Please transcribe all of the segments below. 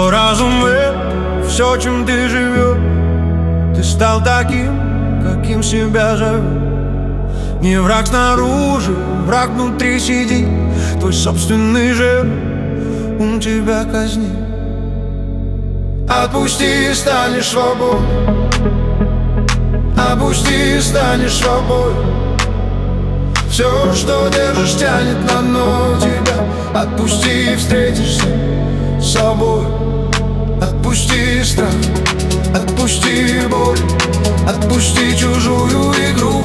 Твой разум — это все, чем ты живешь. Ты стал таким, каким себя зовешь. Не враг снаружи, враг внутри сидит. Твой собственный же ум тебя казнит. Отпусти и станешь свободным. Отпусти и станешь свободным. Все, что держишь, тянет на дно тебя. Отпусти и встретишься с собой. Отпусти страх, отпусти боль, отпусти чужую игру.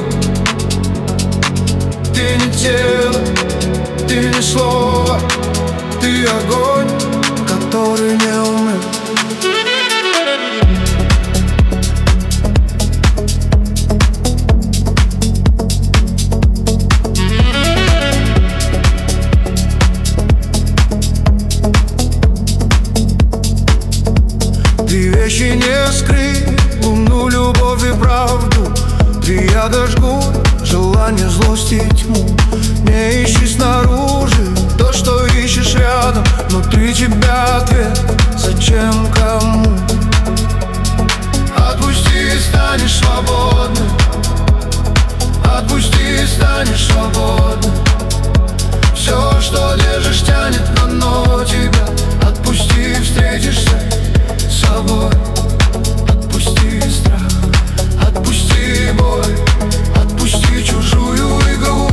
Ты не тело, ты не слово, ты огонь, который не умер. Ты вещи не скрыть, луну, любовь и правду. Ты яда жгут, желание, злость и тьму. Не ищи снаружи то, что ищешь рядом. Внутри тебя ответ, зачем, кому. Отпусти и станешь свободным. Отпусти и станешь свободным. Все, что держишь, тянет на дно тебя. Отпусти и встретишься с собой. Отпусти страх, отпусти боль, отпусти чужую игру.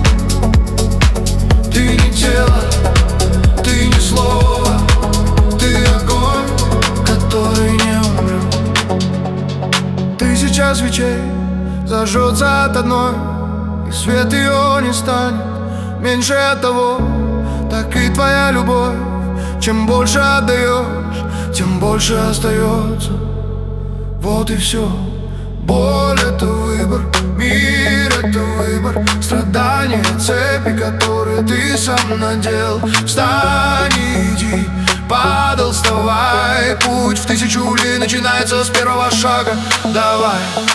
Ты не тело, ты не слово, ты огонь, который не умрет. Тысяча свечей зажжется от одной, и свет ее не станет меньше от того. Так и твоя любовь, чем больше отдаешь, тем больше остается. Вот и все. Боль — это выбор, мир — это выбор. Страдания — цепи, которые ты сам надел. Встань и иди, падал, вставай. Путь в тысячу ли начинается с первого шага. Давай.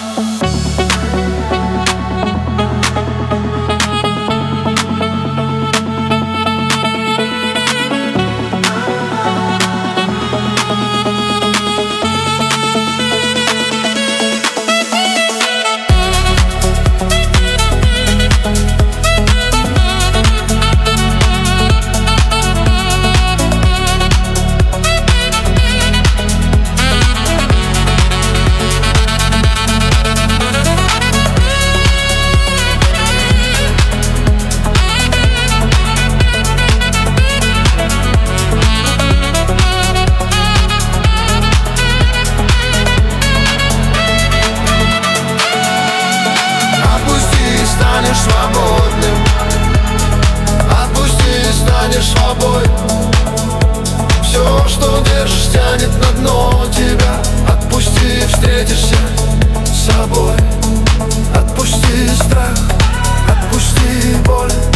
Свободным. Отпусти и станешь свободным. Все, что держишь, тянет на дно тебя. Отпусти и встретишься с собой. Отпусти страх, отпусти боль.